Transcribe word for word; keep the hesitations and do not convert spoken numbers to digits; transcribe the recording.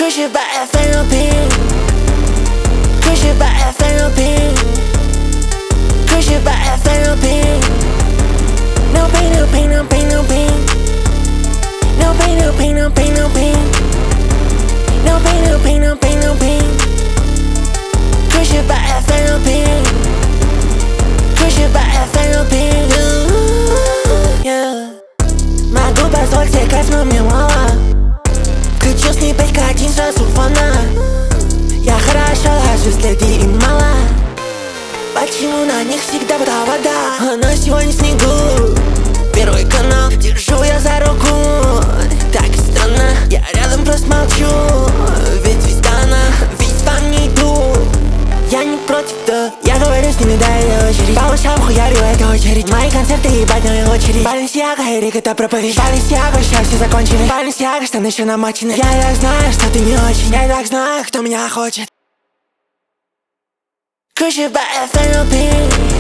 Cushy by F N O P. Cushy by F N O P. Cushy by F N O P. No pain, no pain, no pain, no pain. No pain, no pain, no pain, no pain. No pain, no pain, no pain, no pain. Cushy by F N O P. Cushy by F N O P. Yeah. Могу позволить себе кайф, но мне мало. Включил с ней пять картин сразу фона. Я хорошо ложусь, следи им мало. Почему на них всегда вода? Она сегодня в снегу. Первый канал, держу я за руку. Так странно, я рядом просто молчу. Ведь звезда она, ведь вам не иду. Я не против, да, я говорю с ними, да, это очередь. По ушам хуярю, это очередь. Мои концерты ебать, но и очередь. Баленсиага, Эрик, это проповедь. Баленсиага, сейчас все закончили. Баленсиага, штаны еще намочены. Я так знаю, что ты не очень. Я так знаю, кто меня хочет. Cushy by F N O P.